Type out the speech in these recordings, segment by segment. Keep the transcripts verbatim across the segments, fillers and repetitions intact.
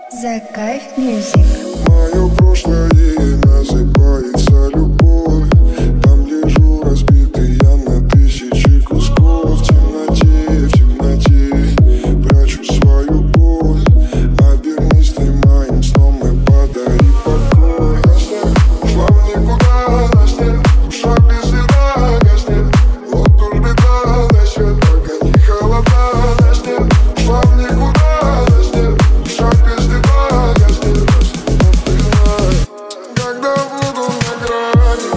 The Kayf Music. Мое прошлое называется любовь. Там лежу разбитый я на тысячи кусков. В темноте, в темноте прячу свою боль. Обернись ты моим сном и подари покой. Ушла в никуда, гаснет, шаг без следа, гаснет. Вот уж беда, гаснет, пока не холода, гаснет. Ушла в никуда, гаснет, шаг без следа, гаснет. Когда буду на грани,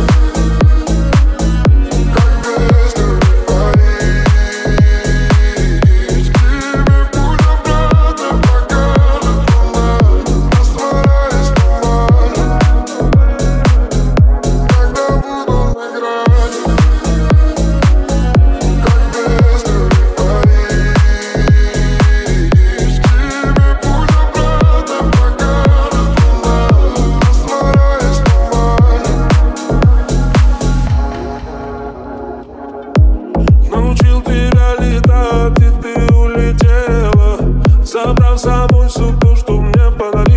как без говорить, тебе путь обратно покажет луна, растворяясь в тумане. Когда буду на грани, как без говорить, тебе путь обратно покажет луна, растворяясь в тумане. Научил тебя летать, и ты улетела, забрав самой все то, что мне подарила.